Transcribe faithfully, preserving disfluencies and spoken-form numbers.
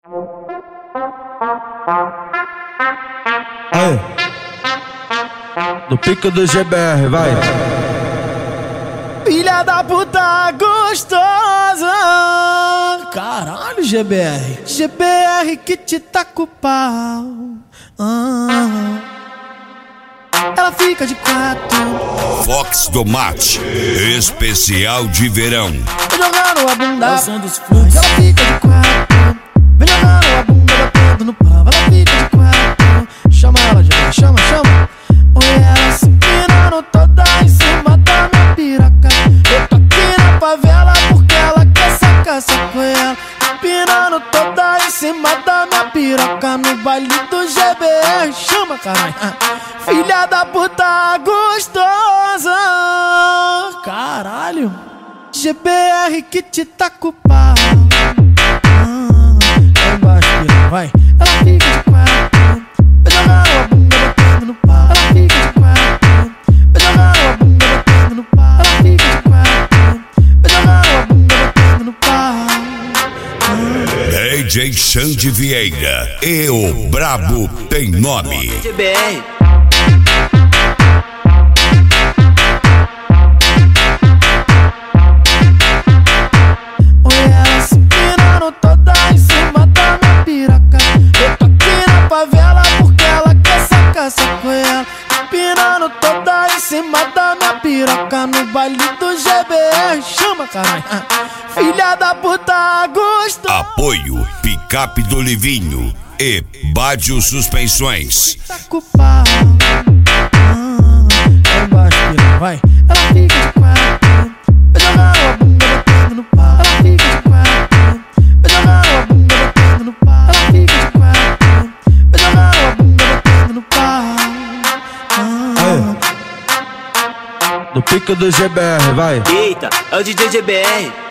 Aí. No pico do G B R, vai. Filha da puta gostosa. Caralho, G B R. G B R que te taca o pau. Ah. Ela fica de quatro. Fox do Mate, especial de verão. Vem jogando a bunda. É o som dos fluxos. Ela fica de quatro. Vem jogando a bunda, batendo no pau. Ela fica de quatro. Chama ela, já chama, chama. Oi, ela se empinando toda em cima da minha piroca. Eu tô aqui na favela porque ela quer sacar, saco ela. Empinando toda em cima da minha piroca no baile do G B R. Chama, caralho. Filha da puta gostosa. Caralho. G B R que te taca o pau. Vai embaixo, piranha, vai. Ela fica de quatro. Vai jogando a bunda, batendo no pau. Ela fica de quatro. Vai jogando a bunda, batendo no pau. Ela fica de quatro. Vai jogando a bunda, batendo no pau. D J Xande Vieira e o Brabo tem nome. G B R. Saco ela, empinando toda em cima da minha piroca no baile do G B R. Chama, caralho. Filha da puta gostosa. Apoio Picape do Livinho e Bádio Suspensões. Taca o pau. Vai embaixo, piranha, vai. Ela fica de quatro. Vai jogando a bunda, batendo no pau. Ela fica de quatro. Vai jogando a bunda, batendo no pau. Ela fica de quatro. Vai jogando a bunda, batendo no pau. No pico do G B R, vai. Eita, é o D J G B R.